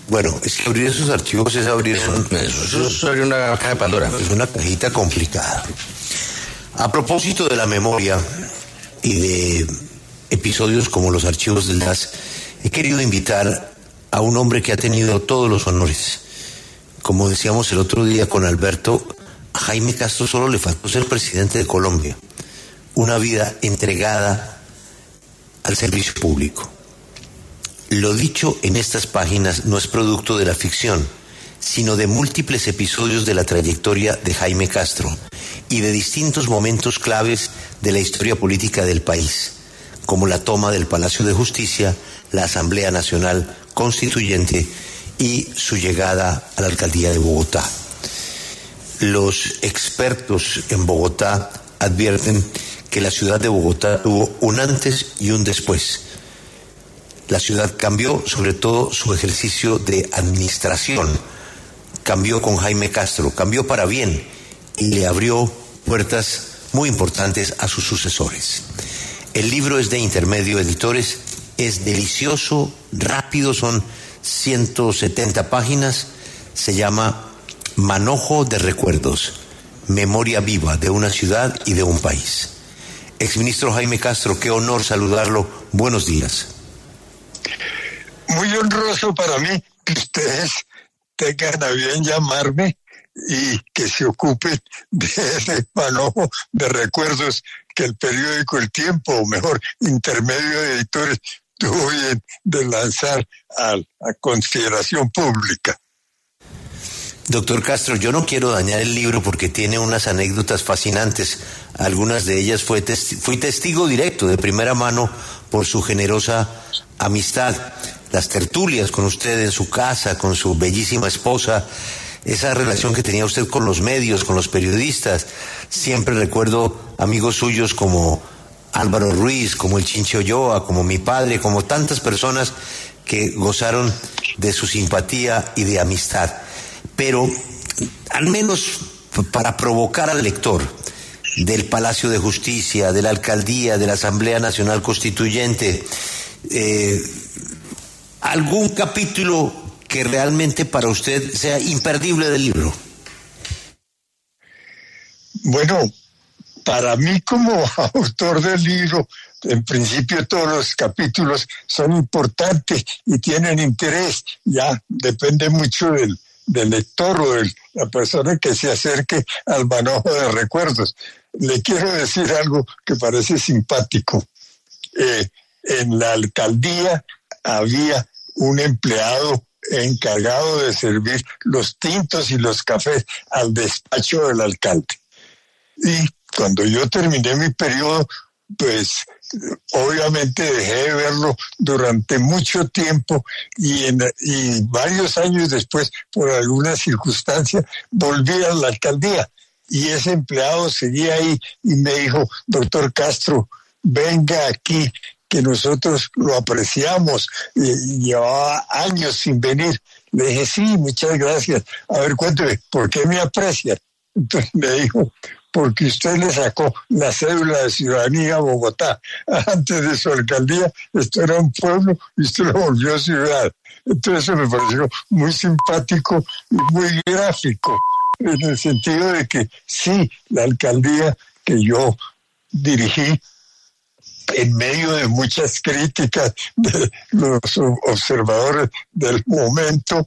Bueno, es que abrir esos archivos es abrir... Eso es abrir una caja de Pandora. Es una cajita complicada. A propósito de la memoria y de episodios como los archivos del DAS, he querido invitar a un hombre que ha tenido todos los honores. Como decíamos el otro día con Alberto, a Jaime Castro solo le faltó ser presidente de Colombia. Una vida entregada al servicio público. Lo dicho en estas páginas no es producto de la ficción, sino de múltiples episodios de la trayectoria de Jaime Castro y de distintos momentos claves de la historia política del país, como la toma del Palacio de Justicia, la Asamblea Nacional Constituyente y su llegada a la alcaldía de Bogotá. Los expertos en Bogotá advierten que la ciudad de Bogotá tuvo un antes y un después. La ciudad cambió, sobre todo su ejercicio de administración. Cambió con Jaime Castro, cambió para bien y le abrió puertas muy importantes a sus sucesores. El libro es de Intermedio Editores, es delicioso, rápido, son 170 páginas, se llama Manojo de Recuerdos, memoria viva de una ciudad y de un país. Exministro Jaime Castro, qué honor saludarlo, buenos días. Muy honroso para mí que ustedes tengan a bien llamarme y que se ocupen de ese manojo de recuerdos que el periódico El Tiempo, o mejor, Intermedio de Editores, tuvo bien de lanzar a consideración pública. Doctor Castro, yo no quiero dañar el libro porque tiene unas anécdotas fascinantes. Algunas de ellas fui testigo directo, de primera mano, por su generosa amistad. Las tertulias con usted en su casa, con su bellísima esposa, esa relación que tenía usted con los medios, con los periodistas. Siempre recuerdo amigos suyos como Álvaro Ruiz, como el Chinche Ulloa, como mi padre, como tantas personas que gozaron de su simpatía y de amistad. Pero, al menos para provocar al lector del Palacio de Justicia, de la Alcaldía, de la Asamblea Nacional Constituyente, algún capítulo que realmente para usted sea imperdible del libro. Bueno, para mí como autor del libro, en principio todos los capítulos son importantes y tienen interés. Ya depende mucho del lector o de la persona que se acerque al manojo de recuerdos. Le quiero decir algo que parece simpático. En la alcaldía había un empleado encargado de servir los tintos y los cafés al despacho del alcalde. Y cuando yo terminé mi periodo, pues obviamente dejé de verlo durante mucho tiempo y varios años después, por alguna circunstancia, volví a la alcaldía y ese empleado seguía ahí y me dijo: doctor Castro, venga aquí, que nosotros lo apreciamos, y llevaba años sin venir. Le dije: sí, muchas gracias. A ver, cuénteme, ¿por qué me aprecian? Entonces me dijo: porque usted le sacó la cédula de ciudadanía a Bogotá. Antes de su alcaldía, esto era un pueblo y usted lo volvió ciudad. Entonces eso me pareció muy simpático y muy gráfico, en el sentido de que sí, la alcaldía que yo dirigí, en medio de muchas críticas de los observadores del momento,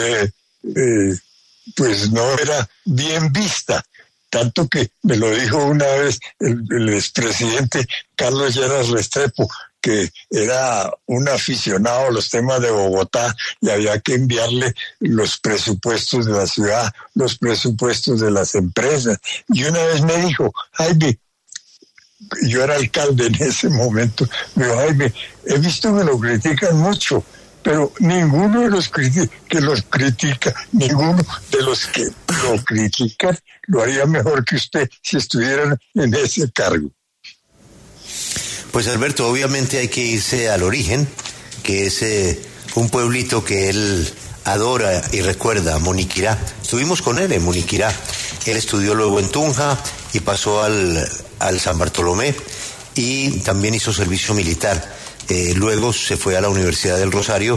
pues no era bien vista. Tanto que me lo dijo una vez el expresidente Carlos Lleras Restrepo, que era un aficionado a los temas de Bogotá y había que enviarle los presupuestos de la ciudad, los presupuestos de las empresas. Y una vez me dijo: Jaime, yo era alcalde en ese momento, me dijo: Jaime, he visto que lo critican mucho, pero ninguno de los que los critica, ninguno de los que lo critican lo haría mejor que usted si estuvieran en ese cargo. Pues Alberto, obviamente hay que irse al origen, que es un pueblito que él adora y recuerda, Moniquirá. Estuvimos con él en Moniquirá. Él estudió luego en Tunja y pasó al San Bartolomé y también hizo servicio militar. Luego se fue a la Universidad del Rosario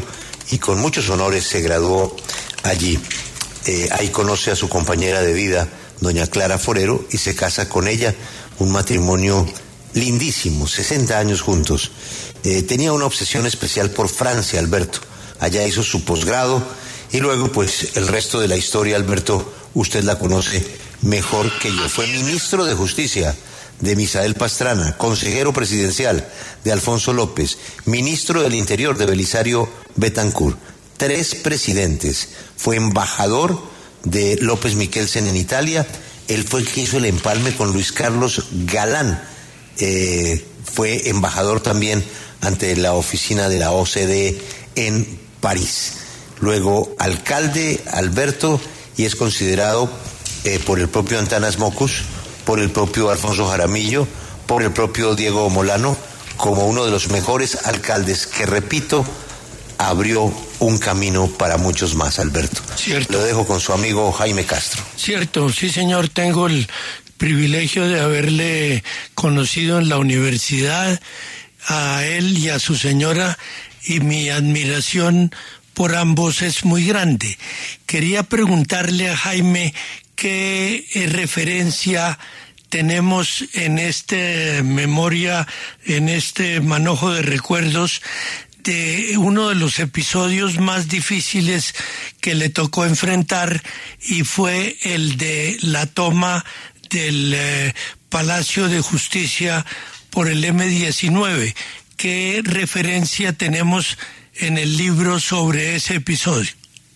y con muchos honores se graduó allí. Ahí conoce a su compañera de vida, doña Clara Forero, y se casa con ella, un matrimonio lindísimo, 60 años juntos. Tenía una obsesión especial por Francia, Alberto. Allá hizo su posgrado y luego, pues, el resto de la historia, Alberto, usted la conoce mejor que yo. Fue ministro de Justicia de Misael Pastrana, consejero presidencial de Alfonso López, ministro del Interior de Belisario Betancourt, 3 presidentes, fue embajador de López Michelsen en Italia, él fue el que hizo el empalme con Luis Carlos Galán, fue embajador también ante la oficina de la OCDE en París. Luego alcalde Alberto, y es considerado por el propio Antanas Mockus, por el propio Alfonso Jaramillo, por el propio Diego Molano, como uno de los mejores alcaldes que, repito, abrió un camino para muchos más, Alberto. Cierto. Lo dejo con su amigo Jaime Castro. Cierto, sí señor, tengo el privilegio de haberle conocido en la universidad, a él y a su señora, y mi admiración por ambos es muy grande. Quería preguntarle a Jaime qué referencia tenemos en esta memoria, en este manojo de recuerdos, de uno de los episodios más difíciles que le tocó enfrentar, y fue el de la toma del Palacio de Justicia por el M-19. ¿Qué referencia tenemos en el libro sobre ese episodio?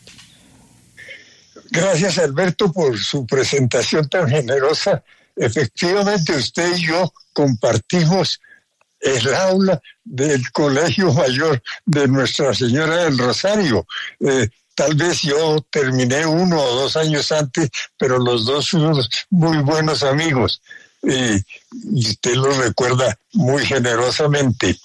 Gracias, Alberto, por su presentación tan generosa. Efectivamente, usted y yo compartimos el aula del Colegio Mayor de Nuestra Señora del Rosario. Tal vez yo terminé 1 o 2 años antes, pero los dos fuimos muy buenos amigos. Y usted lo recuerda muy generosamente.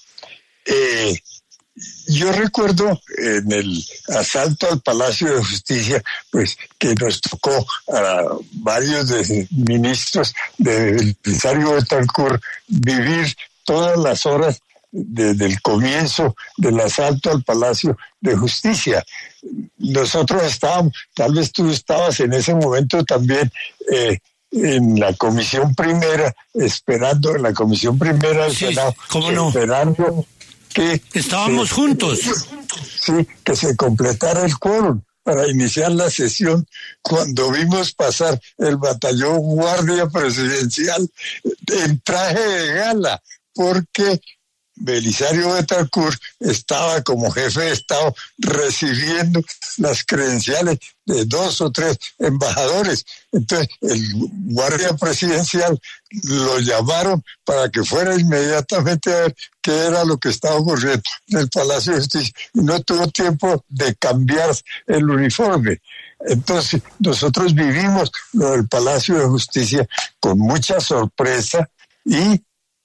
Yo recuerdo en el asalto al Palacio de Justicia, pues que nos tocó a varios ministros del Belisario Betancourt vivir todas las horas desde el comienzo del asalto al Palacio de Justicia. Nosotros estábamos, tal vez tú estabas en ese momento también, en la Comisión Primera, esperando, en la Comisión Primera del Senado, ¿cómo no? Esperando que estábamos juntos. Sí, que se completara el quórum para iniciar la sesión, cuando vimos pasar el batallón Guardia Presidencial en traje de gala, porque Belisario Betancourt estaba como jefe de Estado recibiendo las credenciales de 2 o 3 embajadores. Entonces, el guardia presidencial lo llamaron para que fuera inmediatamente a ver qué era lo que estaba ocurriendo en el Palacio de Justicia. Y no tuvo tiempo de cambiar el uniforme. Entonces, nosotros vivimos lo del Palacio de Justicia con mucha sorpresa y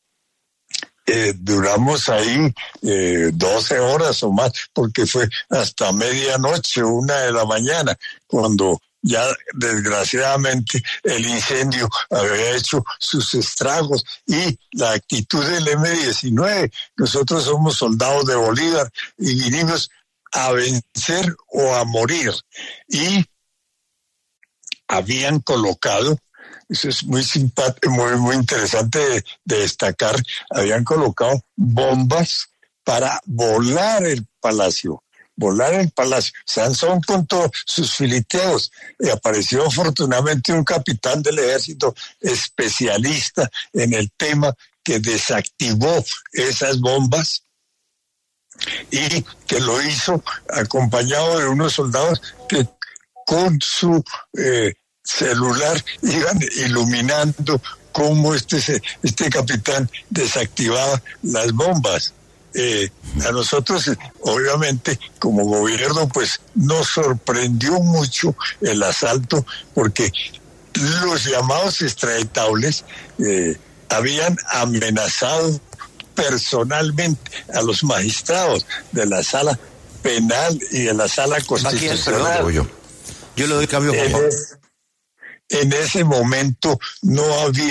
duramos ahí 12 horas o más, porque fue hasta medianoche, 1 de la mañana, cuando ya desgraciadamente el incendio había hecho sus estragos, y la actitud del M-19. Nosotros somos soldados de Bolívar y vinimos a vencer o a morir, y habían colocado, eso es muy simpático, muy interesante de destacar, habían colocado bombas para volar el palacio. Sansón con todos sus filiteos, y apareció afortunadamente un capitán del ejército especialista en el tema, que desactivó esas bombas y que lo hizo acompañado de unos soldados que con su celular iban iluminando cómo este capitán desactivaba las bombas. A nosotros, obviamente, como gobierno, pues nos sorprendió mucho el asalto, porque los llamados extraditables habían amenazado personalmente a los magistrados de la sala penal y de la sala constitucional. Yo le doy cambio, por favor. En ese momento no había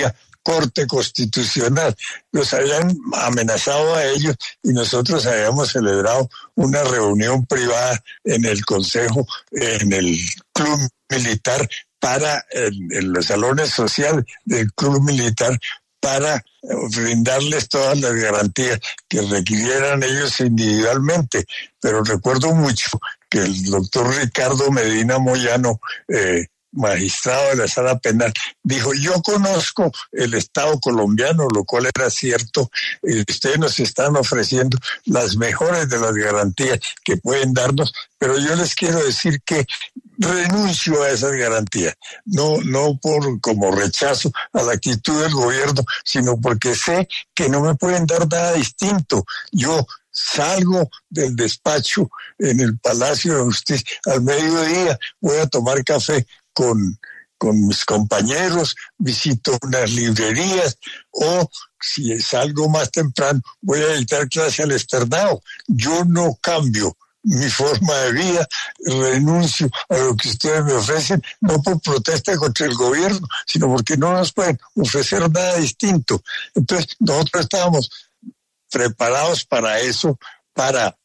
Corte Constitucional. Los habían amenazado a ellos y nosotros habíamos celebrado una reunión privada en el Consejo, en el Club Militar, en los salones sociales del Club Militar, para brindarles todas las garantías que requirieran ellos individualmente. Pero recuerdo mucho que el doctor Ricardo Medina Moyano, magistrado de la Sala Penal, dijo: yo conozco el Estado colombiano, lo cual era cierto, y ustedes nos están ofreciendo las mejores de las garantías que pueden darnos, pero yo les quiero decir que renuncio a esas garantías, no como rechazo a la actitud del gobierno, sino porque sé que no me pueden dar nada distinto. Yo salgo del despacho en el Palacio de Justicia al mediodía, voy a tomar café con mis compañeros, visito unas librerías, o si salgo más temprano voy a dictar clase al externado. Yo no cambio mi forma de vida, renuncio a lo que ustedes me ofrecen, no por protesta contra el gobierno, sino porque no nos pueden ofrecer nada distinto. Entonces nosotros estábamos preparados para eso, para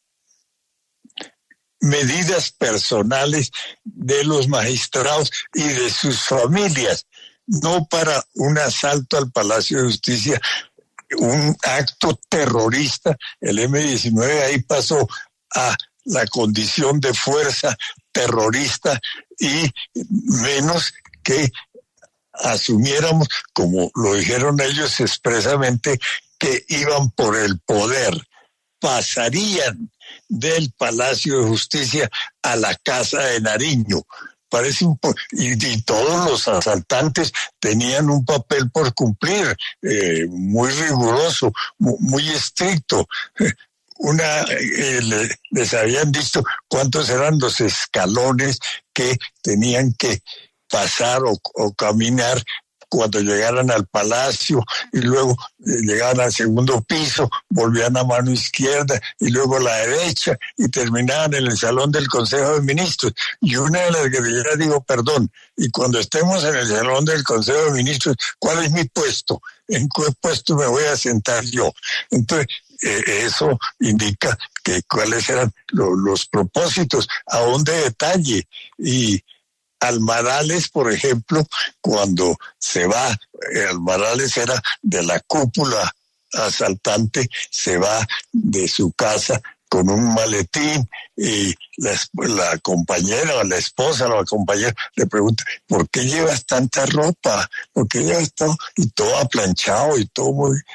medidas personales de los magistrados y de sus familias, no para un asalto al Palacio de Justicia, un acto terrorista. El M-19 ahí pasó a la condición de fuerza terrorista, y menos que asumiéramos, como lo dijeron ellos expresamente, que iban por el poder. Pasarían del Palacio de Justicia a la Casa de Nariño. Parece y todos los asaltantes tenían un papel por cumplir, muy riguroso, muy estricto. Les habían dicho cuántos eran los escalones que tenían que pasar o caminar cuando llegaran al palacio, y luego llegaban al segundo piso, volvían a mano izquierda y luego a la derecha, y terminaban en el salón del Consejo de Ministros. Y una de las guerrilleras dijo: perdón, y cuando estemos en el salón del Consejo de Ministros, ¿cuál es mi puesto? ¿En qué puesto me voy a sentar yo? Entonces, eso indica que cuáles eran los propósitos, a dónde detalle. Y Almarales, por ejemplo, cuando se va, Almarales era de la cúpula asaltante, se va de su casa con un maletín, y la compañera o la esposa o la compañera le pregunta: ¿por qué llevas tanta ropa? ¿Por qué llevas todo? Y todo aplanchado y todo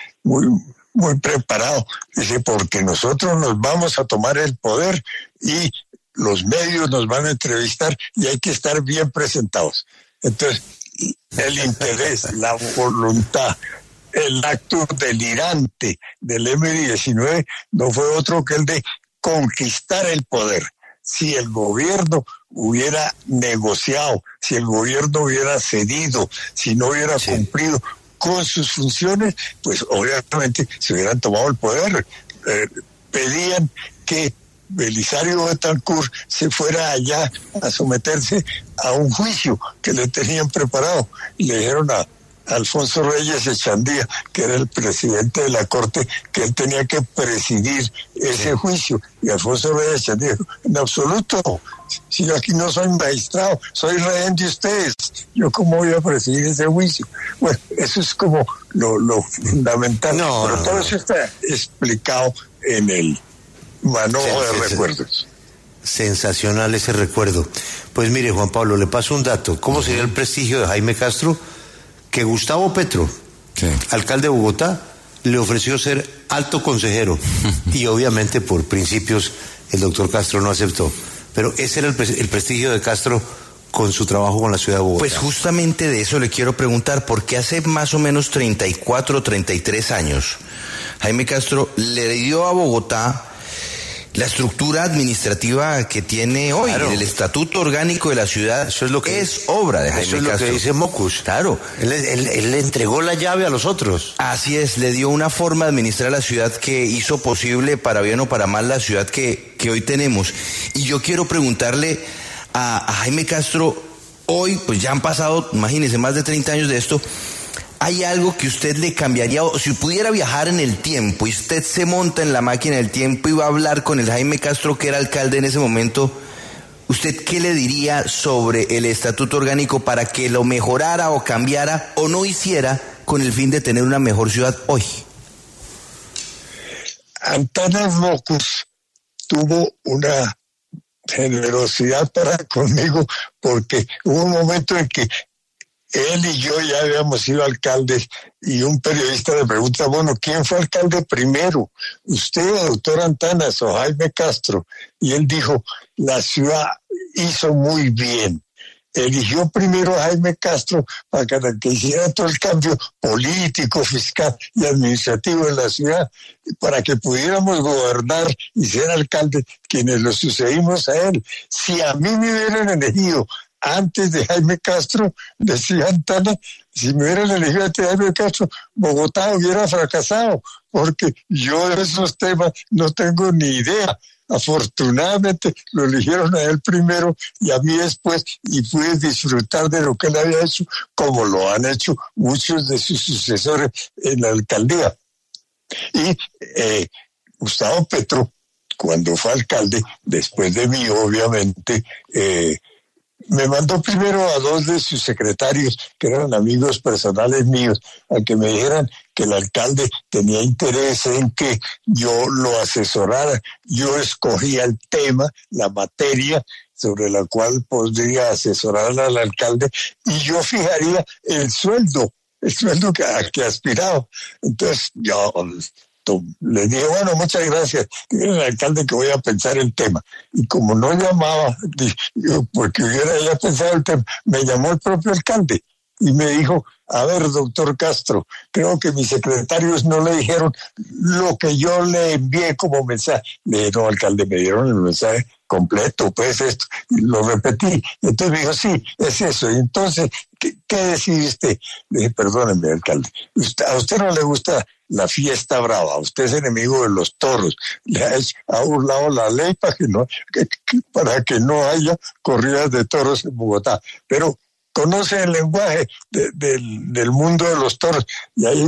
muy preparado. Dice: porque nosotros nos vamos a tomar el poder y los medios nos van a entrevistar y hay que estar bien presentados. Entonces, el interés, la voluntad, el acto delirante del M-19 no fue otro que el de conquistar el poder. Si el gobierno hubiera negociado, si el gobierno hubiera cedido, si no hubiera cumplido con sus funciones, pues obviamente se hubieran tomado el poder. Pedían que Belisario Betancur se fuera allá a someterse a un juicio que le tenían preparado, y le dijeron a Alfonso Reyes Echandía, que era el presidente de la Corte, que él tenía que presidir ese juicio. Y Alfonso Reyes Echandía dijo: en absoluto, si yo aquí no soy magistrado, soy rehén de ustedes, ¿yo cómo voy a presidir ese juicio? Bueno, eso es como lo fundamental. Pero todo eso está explicado en el manojo de recuerdos. Sensacional ese recuerdo. Pues mire, Juan Pablo, le paso un dato. ¿Cómo sería el prestigio de Jaime Castro? Que Gustavo Petro, alcalde de Bogotá, le ofreció ser alto consejero, y obviamente por principios el doctor Castro no aceptó. Pero ese era el prestigio de Castro con su trabajo con la ciudad de Bogotá. Pues justamente de eso le quiero preguntar, porque hace más o menos 34, 33 años, Jaime Castro le dio a Bogotá la estructura administrativa que tiene hoy. Claro. El estatuto orgánico de la ciudad, eso es lo que es obra de Jaime Castro. Eso es lo que dice Mocus. Claro. Él le entregó la llave a los otros. Así es, le dio una forma de administrar la ciudad que hizo posible, para bien o para mal, la ciudad que hoy tenemos. Y yo quiero preguntarle a Jaime Castro, hoy, pues ya han pasado, imagínense, más de 30 años de esto, ¿hay algo que usted le cambiaría? O si pudiera viajar en el tiempo y usted se monta en la máquina del tiempo y va a hablar con el Jaime Castro que era alcalde en ese momento, ¿usted qué le diría sobre el estatuto orgánico para que lo mejorara o cambiara o no hiciera con el fin de tener una mejor ciudad hoy? Antanas Mockus tuvo una generosidad para conmigo, porque hubo un momento en que él y yo ya habíamos sido alcaldes y un periodista le pregunta, bueno, ¿quién fue alcalde primero? ¿Usted, doctor Antanas, o Jaime Castro? Y él dijo, la ciudad hizo muy bien. Eligió primero a Jaime Castro para que hiciera todo el cambio político, fiscal y administrativo en la ciudad, para que pudiéramos gobernar y ser alcaldes quienes lo sucedimos a él. Si a mí me hubieran elegido antes de Jaime Castro, decía Antana, si me hubieran elegido antes de Jaime Castro, Bogotá hubiera fracasado, porque yo de esos temas no tengo ni idea. Afortunadamente lo eligieron a él primero y a mí después, y pude disfrutar de lo que él había hecho, como lo han hecho muchos de sus sucesores en la alcaldía. Y Gustavo Petro, cuando fue alcalde, después de mí obviamente, me mandó primero a 2 de sus secretarios, que eran amigos personales míos, a que me dijeran que el alcalde tenía interés en que yo lo asesorara. Yo escogía el tema, la materia sobre la cual podría asesorar al alcalde, y yo fijaría el sueldo a que aspiraba. Entonces yo le dije, bueno, muchas gracias, dígale al alcalde que voy a pensar el tema. Y como no llamaba, porque hubiera ya pensado el tema, me llamó el propio alcalde y me dijo, a ver, doctor Castro, creo que mis secretarios no le dijeron lo que yo le envié como mensaje. Le dije, no, alcalde, me dieron el mensaje completo, pues esto, y lo repetí. Y entonces me dijo, sí, es eso. Y entonces, ¿qué decidiste? Le dije, perdóneme, alcalde, a usted no le gusta la fiesta brava, usted es enemigo de los toros, le ha burlado la ley para que no haya corridas de toros en Bogotá, pero conoce el lenguaje del mundo de los toros, y hay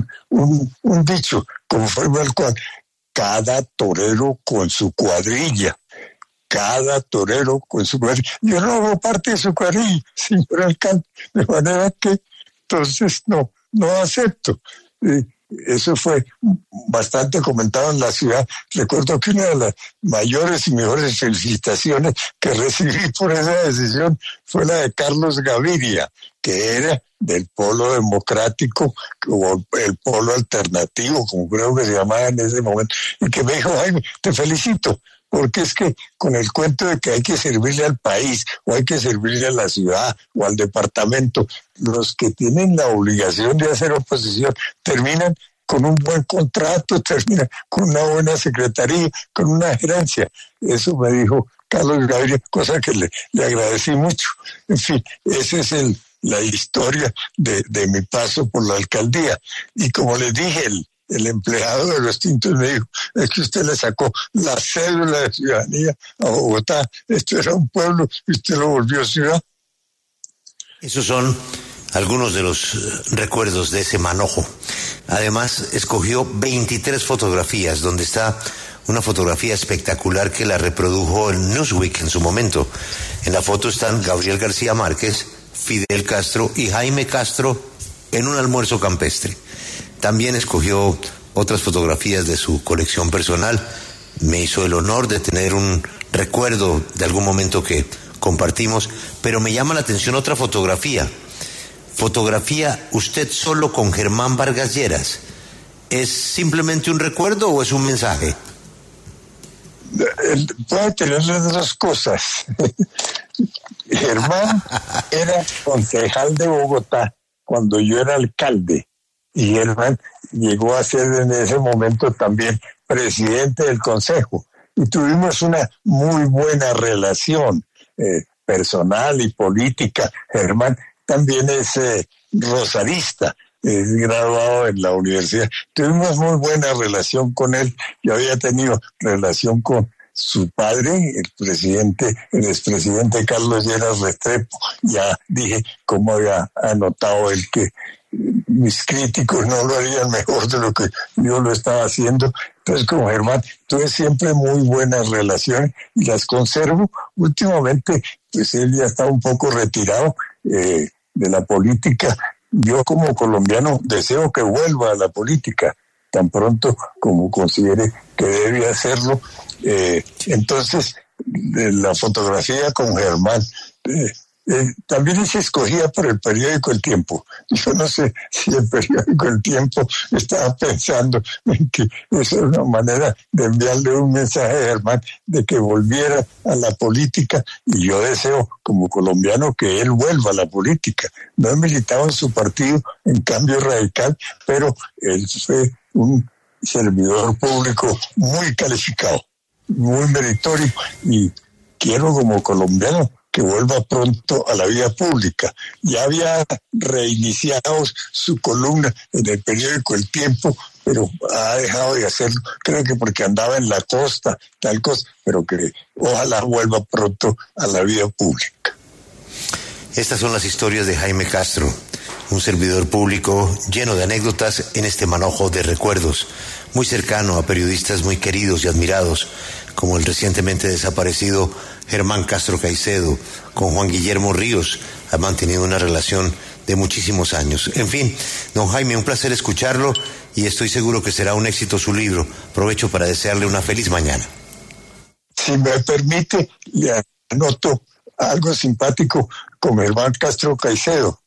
un dicho, conforme al cual cada torero con su cuadrilla. Cada torero con su cuadrilla. Yo no hago parte de su cuadrilla, señor alcalde, de manera que entonces no acepto. Eso fue bastante comentado en la ciudad. Recuerdo que una de las mayores y mejores felicitaciones que recibí por esa decisión fue la de Carlos Gaviria, que era del polo democrático o el polo alternativo, como creo que se llamaba en ese momento, y que me dijo, Jaime, te felicito, porque es que con el cuento de que hay que servirle al país o hay que servirle a la ciudad o al departamento, los que tienen la obligación de hacer oposición terminan con un buen contrato, terminan con una buena secretaría, con una gerencia. Eso me dijo Carlos Gaviria, cosa que le agradecí mucho. En fin, esa es la historia de mi paso por la alcaldía. Y como les dije, el empleado de los tintos me dijo, es que usted le sacó la cédula de ciudadanía a Bogotá, esto era un pueblo y usted lo volvió ciudad. Esos son algunos de los recuerdos de ese manojo. Además, escogió 23 fotografías, donde está una fotografía espectacular que la reprodujo el Newsweek en su momento. En la foto están Gabriel García Márquez, Fidel Castro y Jaime Castro en un almuerzo campestre. También escogió otras fotografías de su colección personal. Me hizo el honor de tener un recuerdo de algún momento que compartimos, pero me llama la atención otra fotografía. Fotografía usted solo con Germán Vargas Lleras. ¿Es simplemente un recuerdo o es un mensaje? Puede tener las dos cosas. Germán era concejal de Bogotá cuando yo era alcalde. Y Germán llegó a ser en ese momento también presidente del consejo. Y tuvimos una muy buena relación personal y política. Germán también es rosarista, es graduado en la universidad. Tuvimos muy buena relación con él. Yo había tenido relación con su padre, el expresidente Carlos Lleras Restrepo. Ya dije cómo había anotado él que mis críticos no lo harían mejor de lo que yo lo estaba haciendo. Entonces, con Germán tuve siempre muy buenas relaciones y las conservo. Últimamente, pues él ya está un poco retirado de la política. Yo como colombiano deseo que vuelva a la política tan pronto como considere que debe hacerlo. Entonces, la fotografía con Germán también se escogía por el periódico El Tiempo. Yo no sé si el periódico El Tiempo estaba pensando en que esa es una manera de enviarle un mensaje a Germán de que volviera a la política, y yo deseo como colombiano que él vuelva a la política. No he militado en su partido, en Cambio Radical, pero él fue un servidor público muy calificado, muy meritorio, y quiero como colombiano que vuelva pronto a la vida pública. Ya había reiniciado su columna en el periódico El Tiempo, pero ha dejado de hacerlo, creo que porque andaba en la costa, tal cosa, pero que ojalá vuelva pronto a la vida pública. Estas son las historias de Jaime Castro, un servidor público lleno de anécdotas en este manojo de recuerdos, muy cercano a periodistas muy queridos y admirados, como el recientemente desaparecido Germán Castro Caicedo. Con Juan Guillermo Ríos ha mantenido una relación de muchísimos años. En fin, don Jaime, un placer escucharlo y estoy seguro que será un éxito su libro. Aprovecho para desearle una feliz mañana. Si me permite, le anoto algo simpático con Germán Castro Caicedo.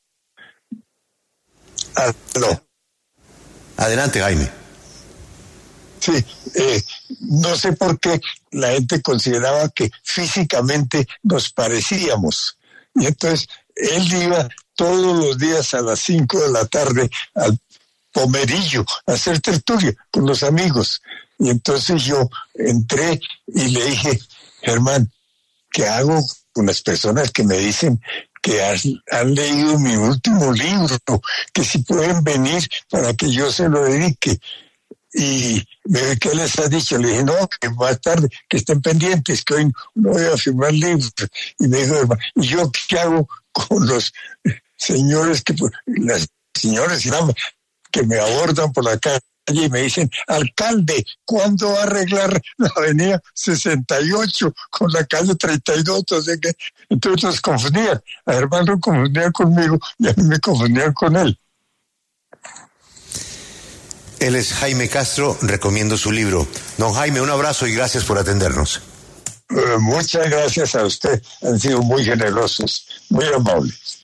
Aló. Adelante, Jaime. Sí, no sé por qué la gente consideraba que físicamente nos parecíamos. Y entonces él iba todos los días a las 5 de la tarde al Pomerillo a hacer tertulia con los amigos. Y entonces yo entré y le dije, Germán, ¿qué hago con las personas que me dicen que han leído mi último libro, que si pueden venir para que yo se lo dedique? Y ¿qué les ha dicho? Le dije, no, que más tarde, que estén pendientes, que hoy no voy a firmar libros. Y me dijo, ¿y yo qué hago con los señores, las señoras que me abordan por la calle y me dicen, alcalde, ¿cuándo va a arreglar la avenida 68 con la calle 32? Entonces los confundían. A Germán lo confundían conmigo y a mí me confundían con él. Él es Jaime Castro, recomiendo su libro. Don Jaime, un abrazo y gracias por atendernos. Muchas gracias a usted, han sido muy generosos, muy amables.